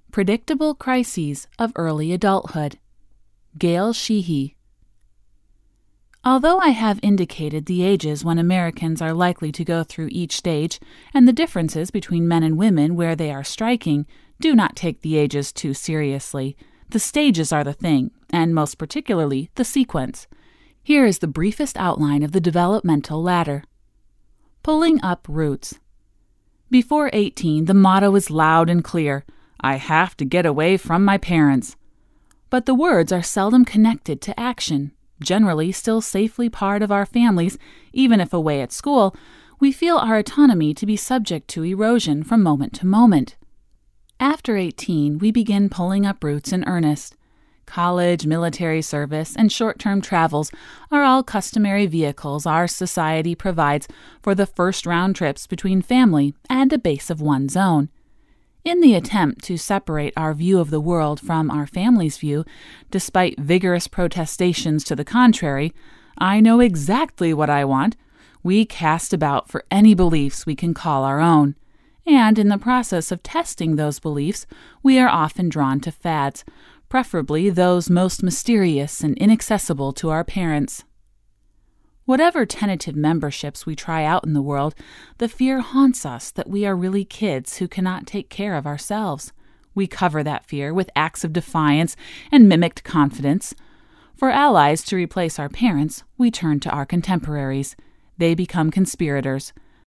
Predictable Crises of Early Adulthood. Gail Sheehy. Although I have indicated the ages when Americans are likely to go through each stage, and the differences between men and women where they are striking, do not take the ages too seriously. The stages are the thing, and most particularly the sequence. Here is the briefest outline of the developmental ladder. Pulling up roots. Before 18, the motto is loud and clear: I have to get away from my parents. But the words are seldom connected to action. Generally still safely part of our families, even if away at school, we feel our autonomy to be subject to erosion from moment to moment. After 18, we begin pulling up roots in earnest. College, military service, and short-term travels are all customary vehicles our society provides for the first round trips between family and a base of one's own. In the attempt to separate our view of the world from our family's view, despite vigorous protestations to the contrary, I know exactly what I want, we cast about for any beliefs we can call our own. And in the process of testing those beliefs, we are often drawn to fads, preferably those most mysterious and inaccessible to our parents. Whatever tentative memberships we try out in the world, the fear haunts us that we are really kids who cannot take care of ourselves. We cover that fear with acts of defiance and mimicked confidence. For allies to replace our parents, we turn to our contemporaries. They become conspirators.